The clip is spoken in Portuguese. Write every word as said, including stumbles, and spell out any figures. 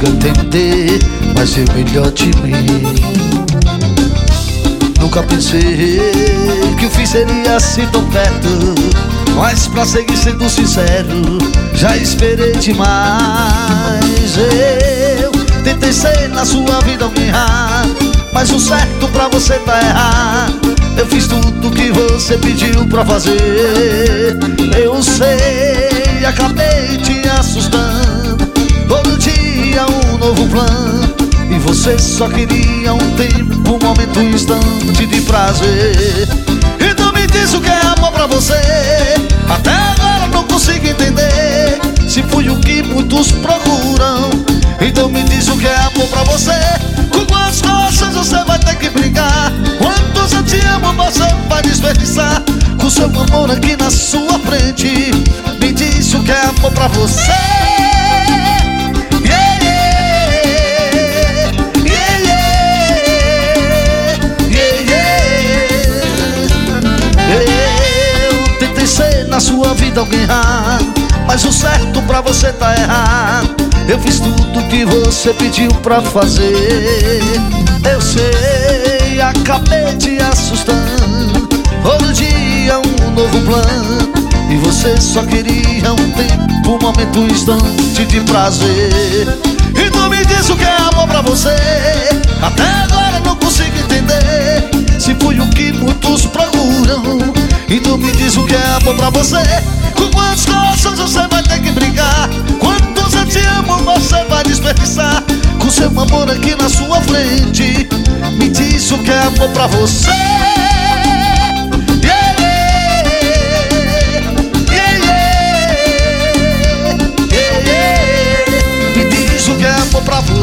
nunca entender, mas eu melhor de mim. Nunca pensei que o fim seria assim tão perto, mas pra seguir sendo sincero, já esperei demais. Eu tentei ser na sua vida alguém errado, mas o certo pra você tá errado. Eu fiz tudo que você pediu pra fazer. Eu sei, acabei te assustando. Todo dia um novo plano, e você só queria um tempo, um momento, um instante de prazer. Então me diz o que é amor pra você. Até agora não consigo entender se fui o que muitos procuram. Então me diz o que é amor pra você. Com quantas coisas você vai ter que brigar? Quantos eu te amo você vai desperdiçar? Com seu amor aqui na sua frente, me diz o que é amor pra você. Yeah, yeah, yeah, yeah, yeah, yeah. Eu tentei ser na sua vida alguém errado, mas o certo pra você tá errado. Eu fiz tudo que você pediu pra fazer. Eu sei, acabei te assustando. Todo dia um novo plano, e você só queria um tempo, um momento, um instante de prazer. Então me diz o que é amor pra você. Até agora não consigo entender se fui o que muitos procuram. Então me diz o que é amor pra você. Com quantas coisas você vai ter que brigar? Quantos eu te amo você vai desperdiçar? Com seu amor aqui na sua frente, me diz o que é amor pra você. Yeah, yeah, yeah, yeah, yeah, yeah. Me diz o que é amor pra você.